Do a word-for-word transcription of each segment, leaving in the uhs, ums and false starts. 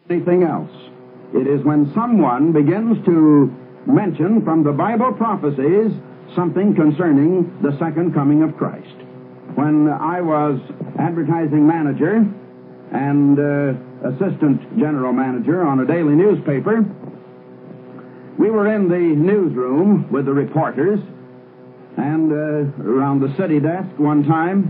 anything else. It is when someone begins to mention from the Bible prophecies something concerning the second coming of Christ. When I was advertising manager and uh, assistant general manager on a daily newspaper, we were in the newsroom with the reporters and uh, around the city desk one time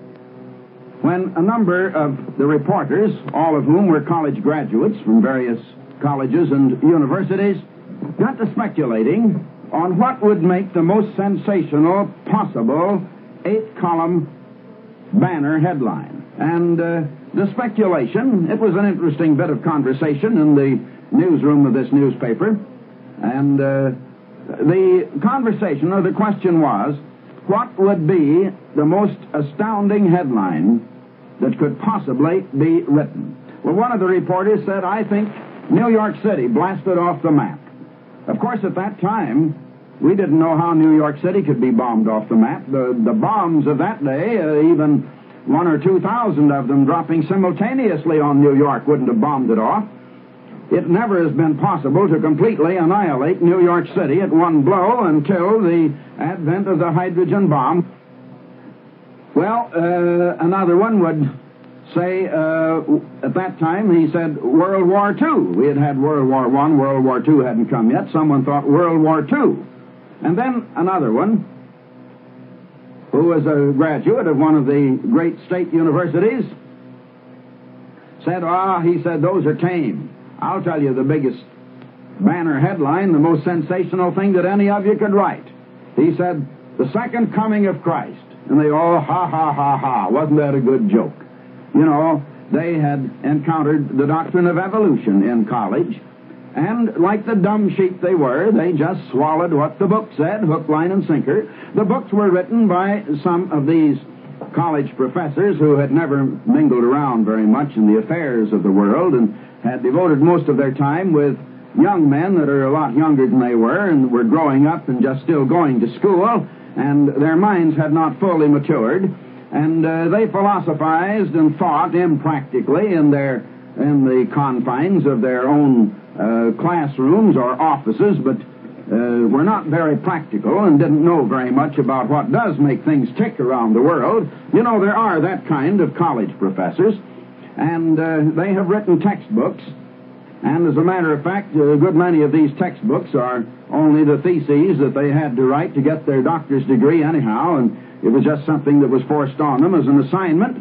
when a number of the reporters, all of whom were college graduates from various colleges and universities, got to speculating on what would make the most sensational possible eight-column banner headline. And uh, the speculation, it was an interesting bit of conversation in the newsroom of this newspaper, and uh, the conversation or the question was, what would be the most astounding headline that could possibly be written? Well, one of the reporters said, I think New York City blasted off the map. Of course, at that time, we didn't know how New York City could be bombed off the map. The, the bombs of that day, uh, even one or two thousand of them dropping simultaneously on New York, wouldn't have bombed it off. It never has been possible to completely annihilate New York City at one blow until the advent of the hydrogen bomb. Well, uh, another one would say, uh, at that time, he said World War Two. We had had World War One, World War Two hadn't come yet. Someone thought World War Two. And then another one, who was a graduate of one of the great state universities, said, ah, he said, those are tame. I'll tell you the biggest banner headline, the most sensational thing that any of you could write. He said, the second coming of Christ. And they all, ha, ha, ha, ha. Wasn't that a good joke? You know, they had encountered the doctrine of evolution in college, and like the dumb sheep they were, they just swallowed what the book said, hook, line, and sinker. The books were written by some of these college professors who had never mingled around very much in the affairs of the world and had devoted most of their time with young men that are a lot younger than they were and were growing up and just still going to school, and their minds had not fully matured. And uh, they philosophized and thought impractically in their in the confines of their own uh, classrooms or offices, but uh, were not very practical and didn't know very much about what does make things tick around the world. You know, there are that kind of college professors, and uh, they have written textbooks. And as a matter of fact, a good many of these textbooks are only the theses that they had to write to get their doctor's degree anyhow, and it was just something that was forced on them as an assignment,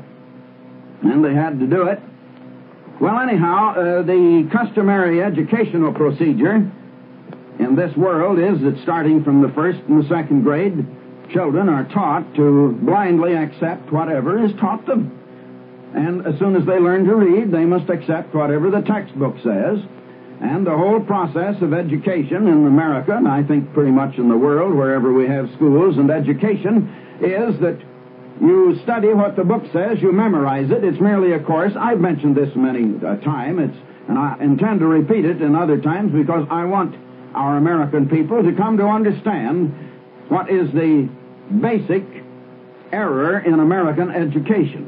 and they had to do it. Well, anyhow, uh, the customary educational procedure in this world is that starting from the first and the second grade, children are taught to blindly accept whatever is taught them. And as soon as they learn to read, they must accept whatever the textbook says. And the whole process of education in America, and I think pretty much in the world, wherever we have schools and education, is that you study what the book says, you memorize it. It's merely a course. I've mentioned this many a time, it's, and I intend to repeat it in other times because I want our American people to come to understand what is the basic error in American education.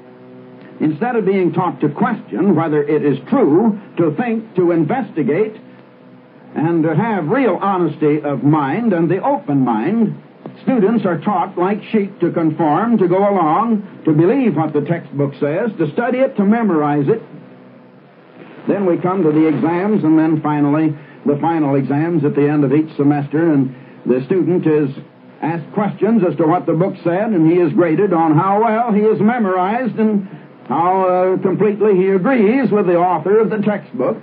Instead of being taught to question whether it is true, to think, to investigate, and to have real honesty of mind and the open mind, students are taught like sheep to conform, to go along, to believe what the textbook says, to study it, to memorize it. Then we come to the exams, and then finally the final exams at the end of each semester, and the student is asked questions as to what the book said, and he is graded on how well he has memorized and how uh, completely he agrees with the author of the textbook.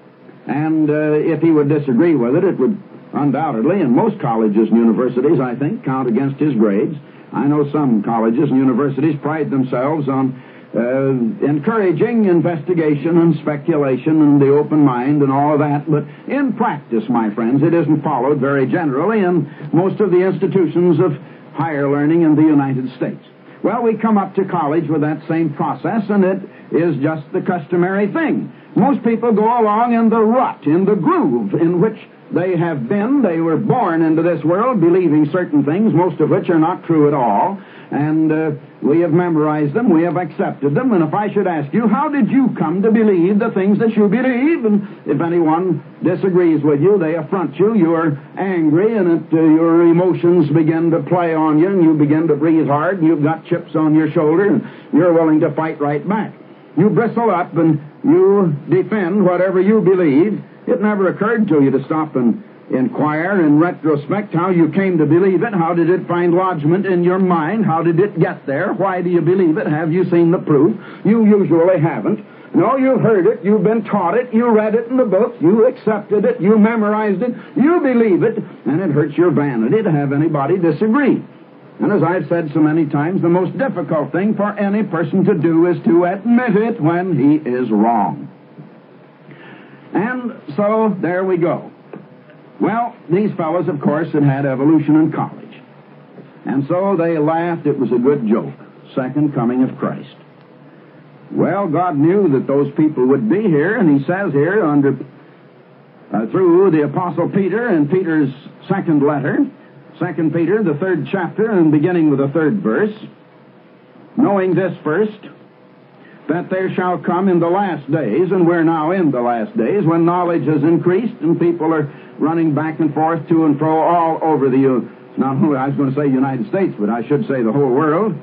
And uh, if he would disagree with it, it would undoubtedly, in most colleges and universities, I think, count against his grades. I know some colleges and universities pride themselves on uh, encouraging investigation and speculation and the open mind and all of that, but in practice, my friends, it isn't followed very generally in most of the institutions of higher learning in the United States. Well, we come up to college with that same process, and it is just the customary thing. Most people go along in the rut, in the groove in which they have been. They were born into this world believing certain things, most of which are not true at all. And uh, we have memorized them, we have accepted them. And if I should ask you, how did you come to believe the things that you believe? And if anyone disagrees with you, they affront you, you're angry, and it, uh, your emotions begin to play on you, and you begin to breathe hard, and you've got chips on your shoulder, and you're willing to fight right back. You bristle up, and you defend whatever you believe. It never occurred to you to stop and inquire in retrospect how you came to believe it. How did it find lodgment in your mind? How did it get there? Why do you believe it? Have you seen the proof? You usually haven't. No, you've heard it, you've been taught it, you read it in the book, you accepted it, you memorized it, you believe it, and it hurts your vanity to have anybody disagree. And as I've said so many times, the most difficult thing for any person to do is to admit it when he is wrong. And so, there we go. Well, these fellows, of course, had had evolution in college. And so they laughed it was a good joke. Second coming of Christ. Well, God knew that those people would be here, and he says here under uh, through the Apostle Peter in Peter's second letter, Second Peter, the third chapter, and beginning with the third verse, knowing this first, that there shall come in the last days, and we're now in the last days, when knowledge has increased and people are running back and forth to and fro all over the, uh, not only I was going to say United States, but I should say the whole world.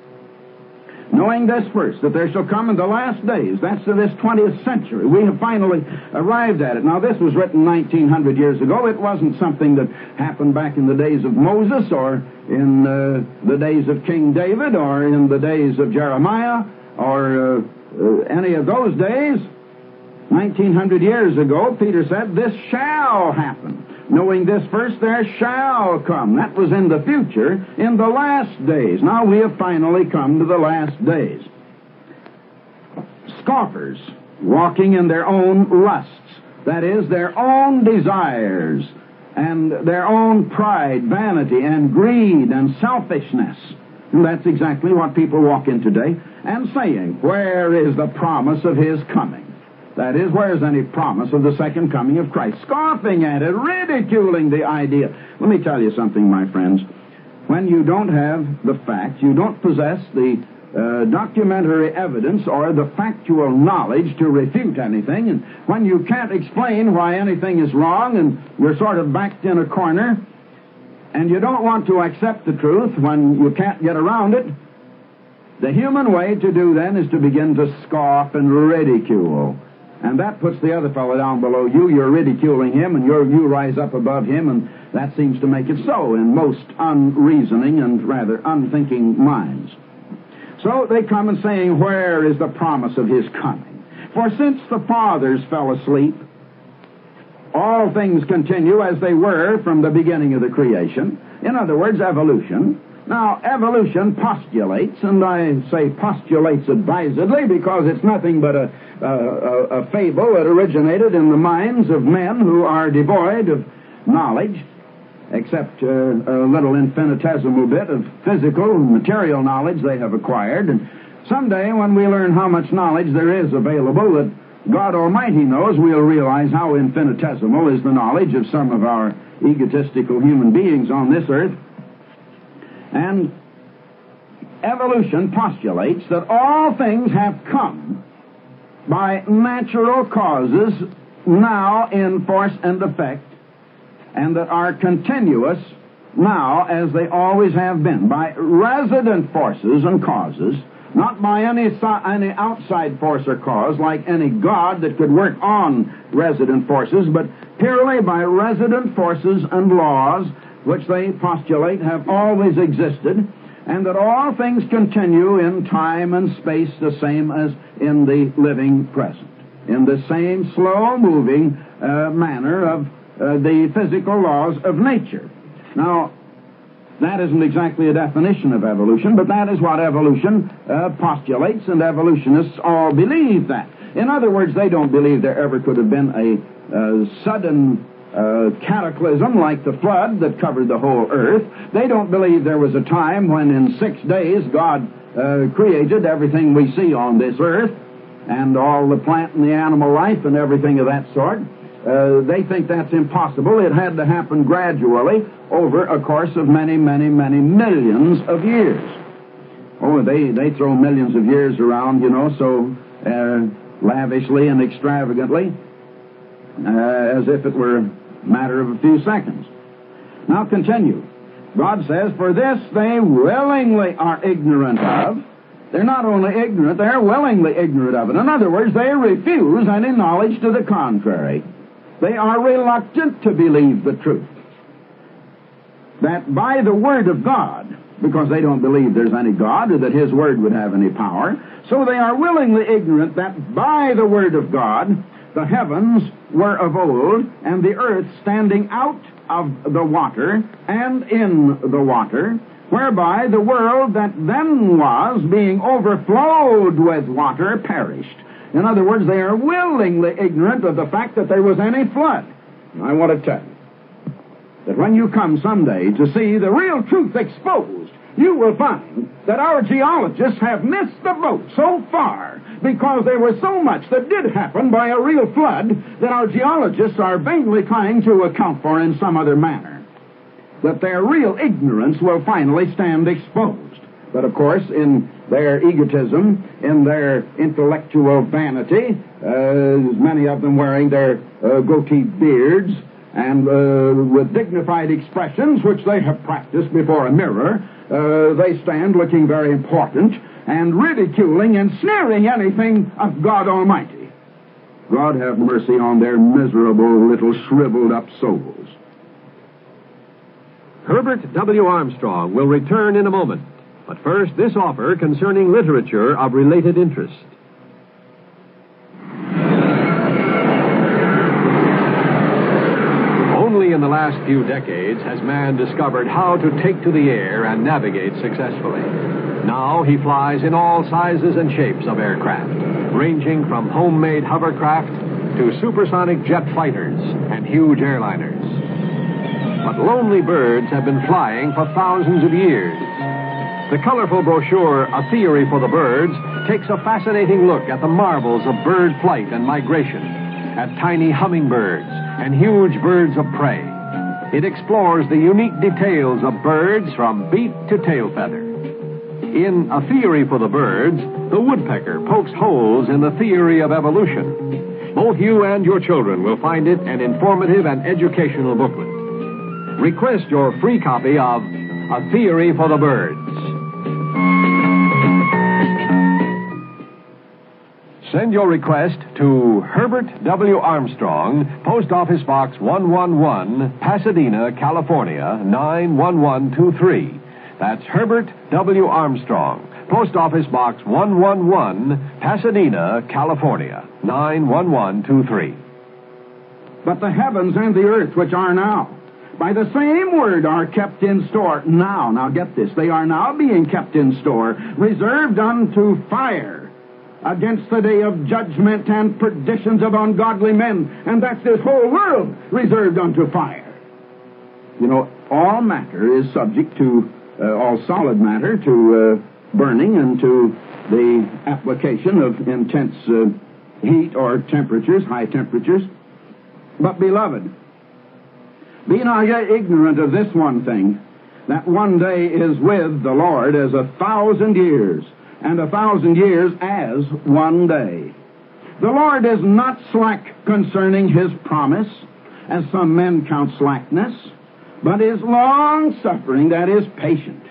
Knowing this first, that there shall come in the last days, that's to this twentieth century. We have finally arrived at it. Now, this was written nineteen hundred years ago. It wasn't something that happened back in the days of Moses or in uh, the days of King David or in the days of Jeremiah or uh, uh, any of those days. nineteen hundred years ago, Peter said, this shall happen. Knowing this first, there shall come. That was in the future, in the last days. Now we have finally come to the last days. Scoffers, walking in their own lusts, that is, their own desires, and their own pride, vanity, and greed, and selfishness. And that's exactly what people walk in today, and saying, where is the promise of his coming? That is, where is any promise of the second coming of Christ? Scoffing at it, ridiculing the idea. Let me tell you something, my friends. When you don't have the facts, you don't possess the uh, documentary evidence or the factual knowledge to refute anything, and when you can't explain why anything is wrong and you're sort of backed in a corner, and you don't want to accept the truth when you can't get around it, the human way to do then is to begin to scoff and ridicule. And that puts the other fellow down below you. You're ridiculing him, and you're, you rise up above him, and that seems to make it so in most unreasoning and rather unthinking minds. So they come and saying, where is the promise of his coming? For since the fathers fell asleep, all things continue as they were from the beginning of the creation. In other words, evolution. Now, evolution postulates, and I say postulates advisedly because it's nothing but a, a, a fable that originated in the minds of men who are devoid of knowledge, except uh, a little infinitesimal bit of physical and material knowledge they have acquired. And someday, when we learn how much knowledge there is available that God Almighty knows, we'll realize how infinitesimal is the knowledge of some of our egotistical human beings on this earth. And evolution postulates that all things have come by natural causes now in force and effect, and that are continuous now as they always have been, by resident forces and causes, not by any, any outside force or cause, like any god that could work on resident forces, but purely by resident forces and laws which they postulate have always existed, and that all things continue in time and space the same as in the living present, in the same slow-moving uh, manner of uh, the physical laws of nature. Now, that isn't exactly a definition of evolution, but that is what evolution uh, postulates, and evolutionists all believe that. In other words, they don't believe there ever could have been a uh, sudden Uh, cataclysm like the flood that covered the whole earth. They don't believe there was a time when in six days God uh, created everything we see on this earth. and all the plant and the animal life and everything of that sort. Uh, they think that's impossible. It had to happen gradually over a course of many, many, many millions of years. Oh, they, they throw millions of years around, you know, so uh, lavishly and extravagantly, uh, as if it were a matter of a few seconds. Now continue. God says, for this they willingly are ignorant of. They're not only ignorant, they're willingly ignorant of it. In other words, they refuse any knowledge to the contrary. They are reluctant to believe the truth. That by the Word of God, because they don't believe there's any God or that His Word would have any power, so they are willingly ignorant that by the Word of God, the heavens were of old, and the earth standing out of the water and in the water, whereby the world that then was, being overflowed with water, perished. In other words, they are willingly ignorant of the fact that there was any flood. I want to tell you that when you come someday to see the real truth exposed, you will find that our geologists have missed the boat so far because there was so much that did happen by a real flood that our geologists are vainly trying to account for in some other manner. That their real ignorance will finally stand exposed. But of course, in their egotism, in their intellectual vanity, uh, many of them wearing their uh, goatee beards, and uh, with dignified expressions which they have practiced before a mirror, uh, they stand looking very important and ridiculing and sneering anything of God Almighty. God have mercy on their miserable little shriveled up souls. Herbert W. Armstrong will return in a moment. But first, this offer concerning literature of related interest. Only in the last few decades has man discovered how to take to the air and navigate successfully. Now he flies in all sizes and shapes of aircraft, ranging from homemade hovercraft to supersonic jet fighters and huge airliners. But lonely birds have been flying for thousands of years. The colorful brochure, A Theory for the Birds, takes a fascinating look at the marvels of bird flight and migration, at tiny hummingbirds and huge birds of prey. It explores the unique details of birds from beak to tail feather. In A Theory for the Birds, the woodpecker pokes holes in the theory of evolution. Both you and your children will find it an informative and educational booklet. Request your free copy of A Theory for the Birds. Send your request to Herbert W. Armstrong, Post Office Box one one one, Pasadena, California, nine one one two three. That's Herbert W. Armstrong, Post Office Box one one one, Pasadena, California, nine one one two three. But the heavens and the earth which are now, by the same word, are kept in store now. Now get this. They are now being kept in store, reserved unto fire, against the day of judgment and perditions of ungodly men. And that's this whole world reserved unto fire. You know, all matter is subject to, uh, all solid matter, to uh, burning and to the application of intense uh, heat or temperatures, high temperatures. But, beloved, be not yet ignorant of this one thing, that one day is with the Lord as a thousand years, and a thousand years as one day. The Lord is not slack concerning His promise, as some men count slackness, but is long-suffering, that is, patient,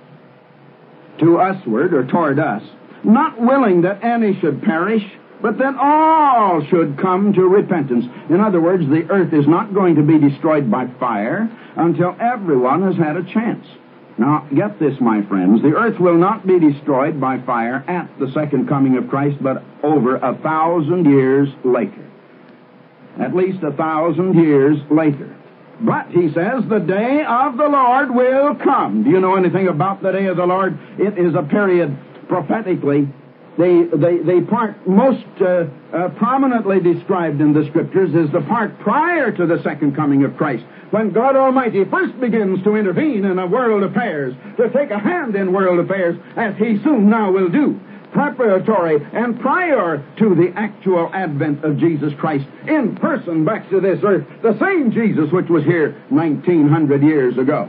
to usward, or toward us, not willing that any should perish, but that all should come to repentance. In other words, the earth is not going to be destroyed by fire until everyone has had a chance. Now, get this, my friends. The earth will not be destroyed by fire at the second coming of Christ, but over a thousand years later. At least a thousand years later. But, he says, the day of the Lord will come. Do you know anything about the day of the Lord? It is a period prophetically. The, the, the part most uh, uh, prominently described in the Scriptures is the part prior to the second coming of Christ, when God Almighty first begins to intervene in a world affairs, to take a hand in world affairs, as He soon now will do. preparatory and prior to the actual advent of Jesus Christ in person back to this earth, the same Jesus which was here nineteen hundred years ago.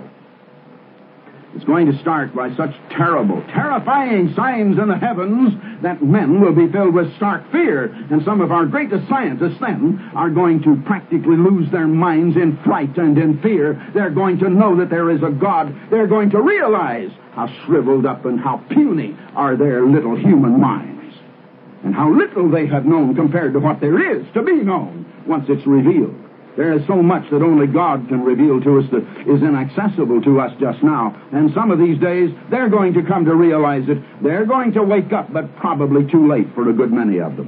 It's going to start by such terrible, terrifying signs in the heavens that men will be filled with stark fear, and some of our greatest scientists then are going to practically lose their minds in fright and in fear. They're going to know that there is a God. They're going to realize how shriveled up and how puny are their little human minds, and how little they have known compared to what there is to be known once it's revealed. There is so much that only God can reveal to us that is inaccessible to us just now. And some of these days, they're going to come to realize it. They're going to wake up, but probably too late for a good many of them.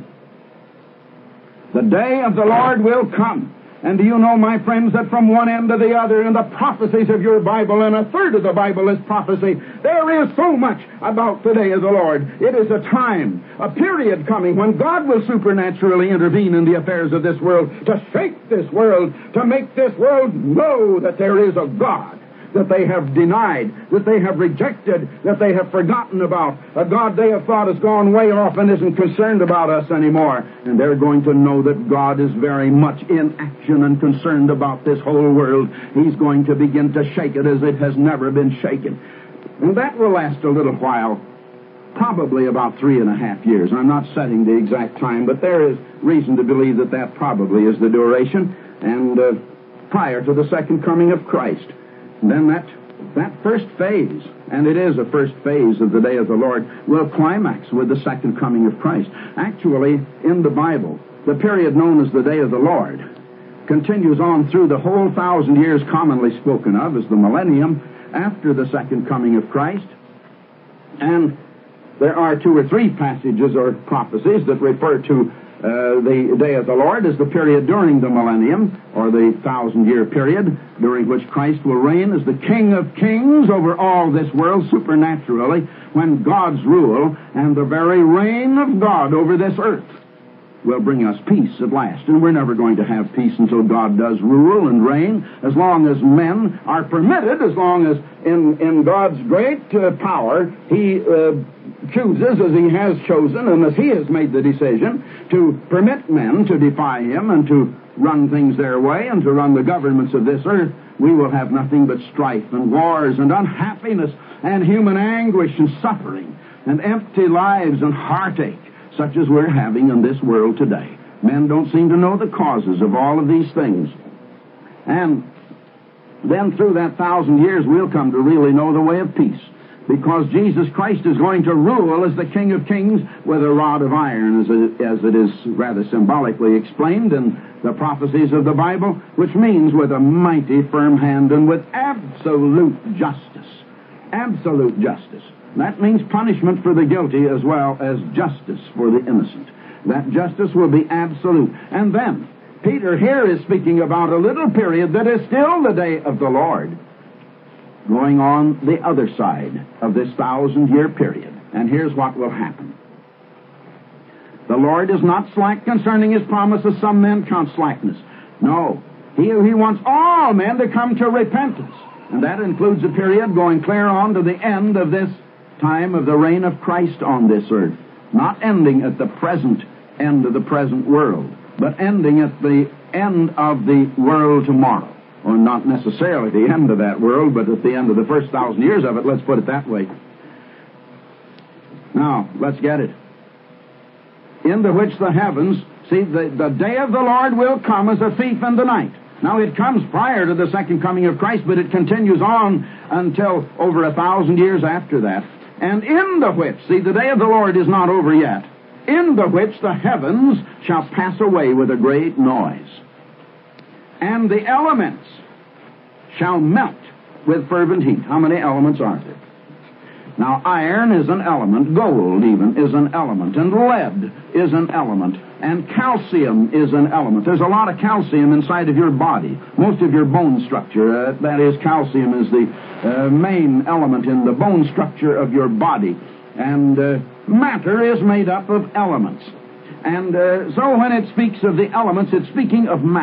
The day of the Lord will come. And do you know, my friends, that from one end to the other in the prophecies of your Bible, and a third of the Bible is prophecy, there is so much about the day of the Lord. It is a time, a period coming when God will supernaturally intervene in the affairs of this world to shake this world, to make this world know that there is a God that they have denied, that they have rejected, that they have forgotten about, a God they have thought has gone way off and isn't concerned about us anymore. And they're going to know that God is very much in action and concerned about this whole world. He's going to begin to shake it as it has never been shaken. And that will last a little while, probably about three and a half years. I'm not setting the exact time, but there is reason to believe that that probably is the duration, and uh, prior to the second coming of Christ. And then that, that first phase, and it is a first phase of the day of the Lord, will climax with the second coming of Christ. Actually, in the Bible, the period known as the day of the Lord continues on through the whole thousand years commonly spoken of as the millennium after the second coming of Christ. And there are two or three passages or prophecies that refer to Uh, the day of the Lord as the period during the millennium, or the thousand-year period, during which Christ will reign as the King of Kings over all this world supernaturally, when God's rule and the very reign of God over this earth will bring us peace at last. And we're never going to have peace until God does rule and reign. As long as men are permitted, as long as in, in God's great uh, power, He uh, chooses, as He has chosen, and as He has made the decision, to permit men to defy Him and to run things their way and to run the governments of this earth, we will have nothing but strife and wars and unhappiness and human anguish and suffering and empty lives and heartache, such as we're having in this world today. Men don't seem to know the causes of all of these things. And then through that thousand years, we'll come to really know the way of peace, because Jesus Christ is going to rule as the King of Kings with a rod of iron, as it, as it is rather symbolically explained in the prophecies of the Bible, which means with a mighty firm hand and with absolute justice. Absolute justice. That means punishment for the guilty as well as justice for the innocent. That justice will be absolute. And then, Peter here is speaking about a little period that is still the day of the Lord, going on the other side of this thousand-year period. And here's what will happen. The Lord is not slack concerning His promise, as some men count slackness. No, He, he wants all men to come to repentance. And that includes a period going clear on to the end of this time of the reign of Christ on this earth. Not ending at the present end of the present world, but ending at the end of the world tomorrow. Or not necessarily the end of that world, but at the end of the first thousand years of it, let's put it that way. Now, let's get it. Into which the heavens, see, the, the day of the Lord will come as a thief in the night. Now, it comes prior to the second coming of Christ, but it continues on until over a thousand years after that. And in the which, see, the day of the Lord is not over yet, in the which the heavens shall pass away with a great noise, and the elements shall melt with fervent heat. How many elements are there? Now, iron is an element, gold even is an element, and lead is an element, and calcium is an element. There's a lot of calcium inside of your body. Most of your bone structure, uh, that is, calcium is the uh, main element in the bone structure of your body. And uh, matter is made up of elements. And uh, so when it speaks of the elements, it's speaking of matter.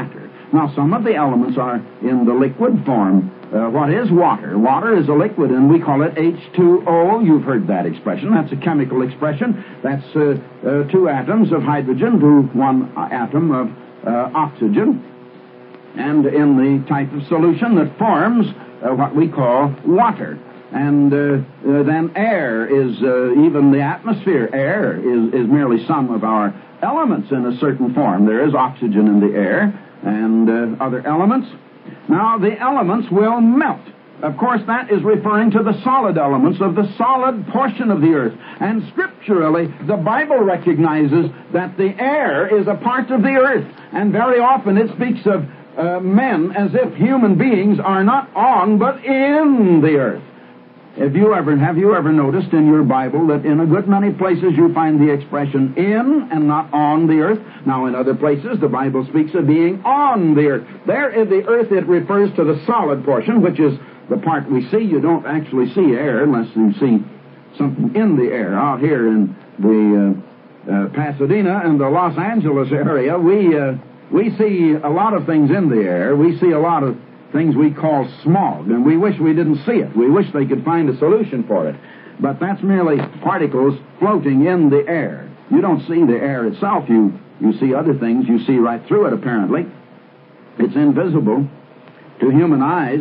Now, some of the elements are in the liquid form. Uh, what is water? Water is a liquid, and we call it H two O. You've heard that expression. That's a chemical expression. That's uh, uh, two atoms of hydrogen to one atom of uh, oxygen, and in the type of solution that forms uh, what we call water. And uh, uh, then air is, uh, even the atmosphere, air is, is merely some of our elements in a certain form. There is oxygen in the air and uh, other elements. Now, the elements will melt. Of course, that is referring to the solid elements of the solid portion of the earth. And scripturally, the Bible recognizes that the air is a part of the earth. And very often it speaks of uh, men as if human beings are not on, but in the earth. Have you ever, have you ever noticed in your Bible that in a good many places you find the expression in and not on the earth? Now, in other places, the Bible speaks of being on the earth. There in the earth, it refers to the solid portion, which is the part we see. You don't actually see air unless you see something in the air. Out here in the uh, uh, Pasadena and the Los Angeles area, we, uh, we see a lot of things in the air. We see a lot of things we call smog, and we wish we didn't see it. We wish they could find a solution for it. But that's merely particles floating in the air. You don't see the air itself. You, you see other things. You see right through it, apparently. It's invisible to human eyes.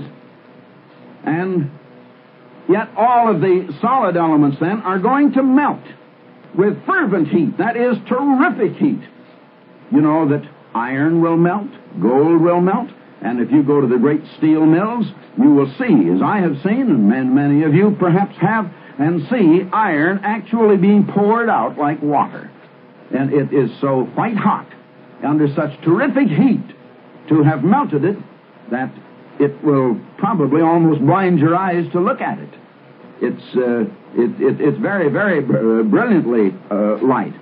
And yet all of the solid elements, then, are going to melt with fervent heat. That is terrific heat. You know that iron will melt, gold will melt. And if you go to the great steel mills, you will see, as I have seen, and many of you perhaps have, and see iron actually being poured out like water. And it is so white hot, under such terrific heat, to have melted it, that it will probably almost blind your eyes to look at it. It's, uh, it, it, it's very, very br- brilliantly uh, light.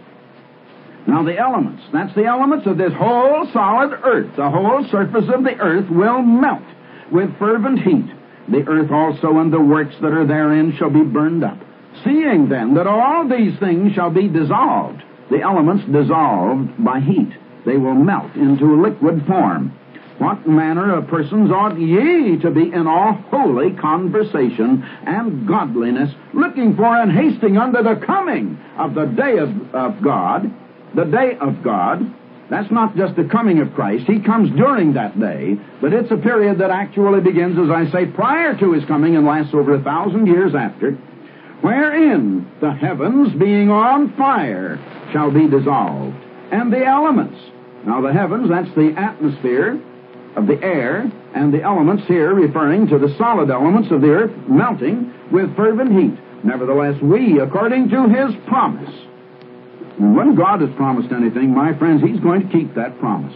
Now, the elements, that's the elements of this whole solid earth. The whole surface of the earth will melt with fervent heat. The earth also and the works that are therein shall be burned up. Seeing then that all these things shall be dissolved, the elements dissolved by heat, they will melt into liquid form. What manner of persons ought ye to be in all holy conversation and godliness, looking for and hasting unto the coming of the day of, of God? The day of God, that's not just the coming of Christ. He comes during that day, but it's a period that actually begins, as I say, prior to His coming and lasts over a thousand years after, wherein the heavens, being on fire, shall be dissolved, and the elements. Now, the heavens, that's the atmosphere of the air, and the elements here referring to the solid elements of the earth melting with fervent heat. Nevertheless, we, according to His promise, when God has promised anything, my friends, He's going to keep that promise.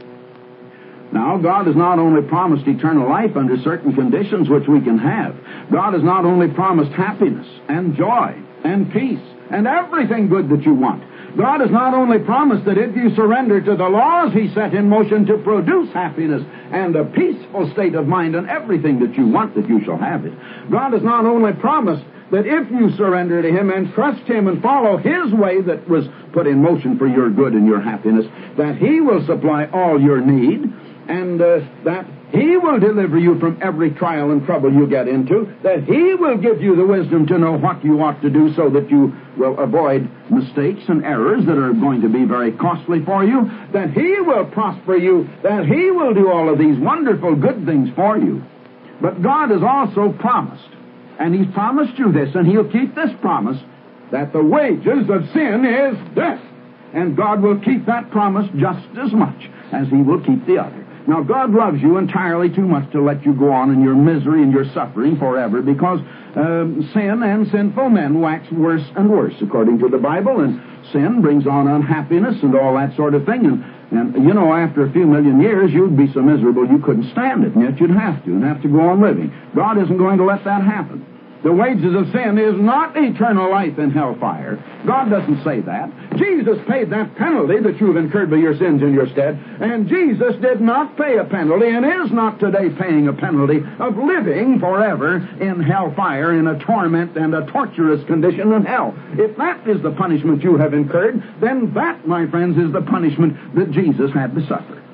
Now, God has not only promised eternal life under certain conditions which we can have. God has not only promised happiness and joy and peace and everything good that you want. God has not only promised that if you surrender to the laws He set in motion to produce happiness and a peaceful state of mind and everything that you want, that you shall have it. God has not only promised that if you surrender to Him and trust Him and follow His way that was put in motion for your good and your happiness, that He will supply all your need, and uh, that He will deliver you from every trial and trouble you get into, that He will give you the wisdom to know what you ought to do so that you will avoid mistakes and errors that are going to be very costly for you, that He will prosper you, that He will do all of these wonderful good things for you. But God has also promised, and He's promised you this, and He'll keep this promise, that the wages of sin is death. And God will keep that promise just as much as He will keep the other. Now, God loves you entirely too much to let you go on in your misery and your suffering forever, because um, sin and sinful men wax worse and worse, according to the Bible, and sin brings on unhappiness and all that sort of thing. And, and you know, after a few million years, you'd be so miserable you couldn't stand it, and yet you'd have to, and have to go on living. God isn't going to let that happen. The wages of sin is not eternal life in hellfire. God doesn't say that. Jesus paid that penalty that you've incurred by your sins in your stead, and Jesus did not pay a penalty and is not today paying a penalty of living forever in hellfire in a torment and a torturous condition in hell. If that is the punishment you have incurred, then that, my friends, is the punishment that Jesus had to suffer.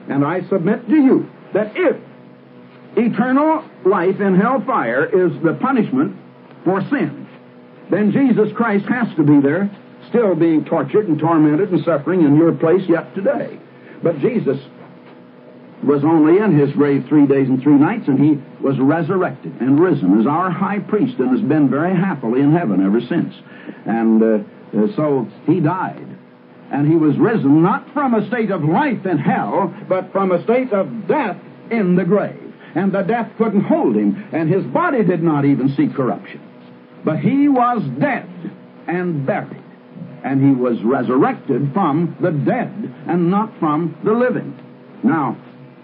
And I submit to you that if eternal life in hellfire is the punishment for sin, then Jesus Christ has to be there, still being tortured and tormented and suffering in your place yet today. But Jesus was only in his grave three days and three nights, and he was resurrected and risen as our high priest and has been very happily in heaven ever since. And uh, uh, so he died. And he was risen not from a state of life in hell, but from a state of death in the grave. And the death couldn't hold him, and his body did not even see corruption. But he was dead and buried, and he was resurrected from the dead and not from the living. Now,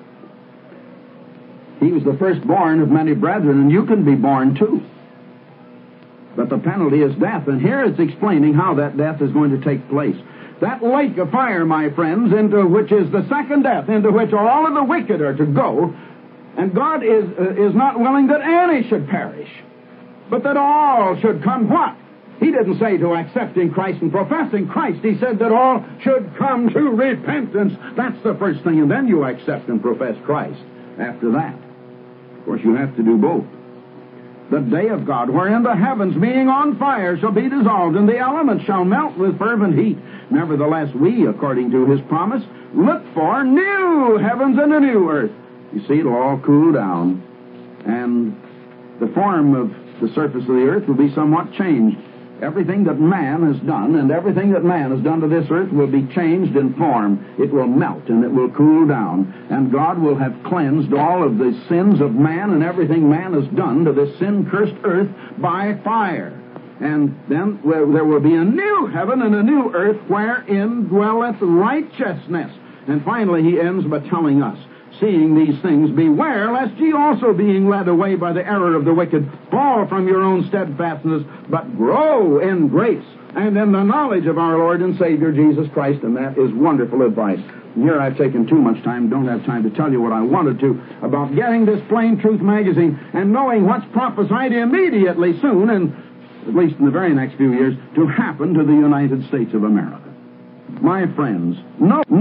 he was the firstborn of many brethren, and you can be born too. But the penalty is death, and here it's explaining how that death is going to take place. That lake of fire, my friends, into which is the second death, into which all of the wicked are to go, and God is uh, is not willing that any should perish, but that all should come what? He didn't say to accepting Christ and professing Christ. He said that all should come to repentance. That's the first thing, and then you accept and profess Christ after that. Of course, you have to do both. The day of God, wherein the heavens being on fire shall be dissolved, and the elements shall melt with fervent heat. Nevertheless, we, according to his promise, look for new heavens and a new earth. You see, it'll all cool down, and the form of the surface of the earth will be somewhat changed. Everything that man has done, and everything that man has done to this earth will be changed in form. It will melt, and it will cool down. And God will have cleansed all of the sins of man and everything man has done to this sin-cursed earth by fire. And then there will be a new heaven and a new earth wherein dwelleth righteousness. And finally, he ends by telling us, seeing these things, beware lest ye also, being led away by the error of the wicked, fall from your own steadfastness, but grow in grace and in the knowledge of our Lord and Savior Jesus Christ. And that is wonderful advice. And here I've taken too much time, don't have time to tell you what I wanted to about getting this Plain Truth magazine and knowing what's prophesied immediately soon, and at least in the very next few years, to happen to the United States of America. My friends, no